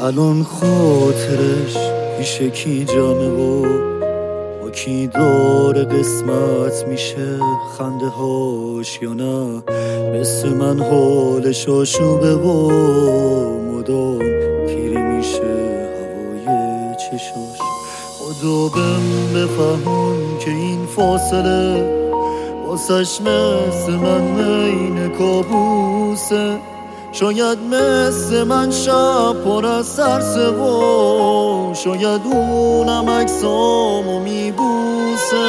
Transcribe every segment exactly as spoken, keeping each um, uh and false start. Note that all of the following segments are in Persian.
الان خاطرش پیش کی جمعه و با کی داره قسمت میشه خنده هاش یا نه مثل من حالش آشوبه و مدام پیری میشه هوای چشاش. خدا بهم بفهمون که این فاصله واسش مثل من عین کابوسه، شاید مثل من شب پر از ترسه و شاید اونم عکسامو میبوسه.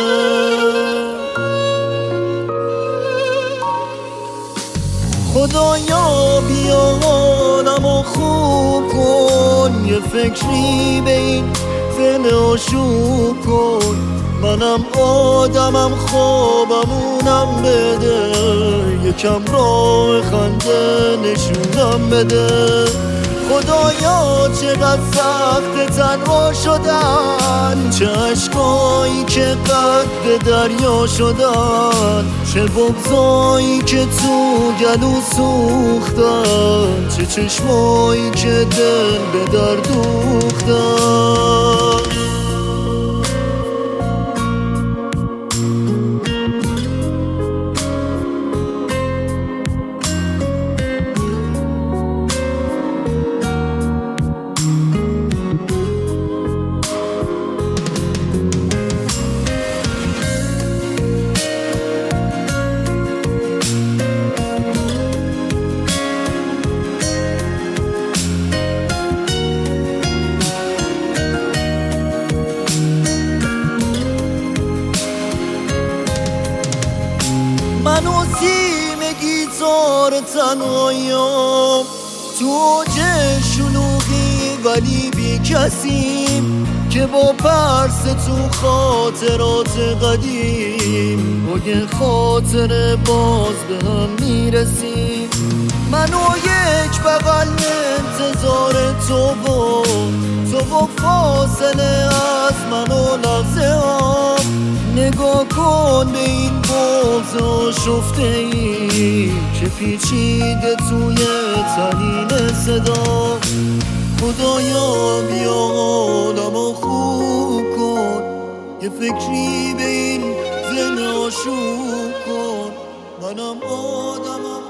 خدایا بیا حالمو خوب کن، یه فکری به این ذهن آشوب کن، منم آدمم خوابمونم بده، یکم راه خنده نشونم بده. خدایا چقدر سخت تنها شدن، چه عشقایی که قد دریا شدن، چه بغضایی که تو گلو سوختن، چه چشمایی که دل به در دوختن. من و سیم گیتار تنهاییم تو اوج شلوغی ولی بی کسیم، که با پرس تو خاطرات قدیم با یه خاطر باز به هم میرسیم. من و یک بغل انتظار تو و تو و فاصله از من و لحظه ها، نگاه کن به این بغض آشفته ای که پیچیده توی طنین صدا. خدایا بیا حالمو خوب کن، یه فکری به این ذهن آشوب کن، منم آدمم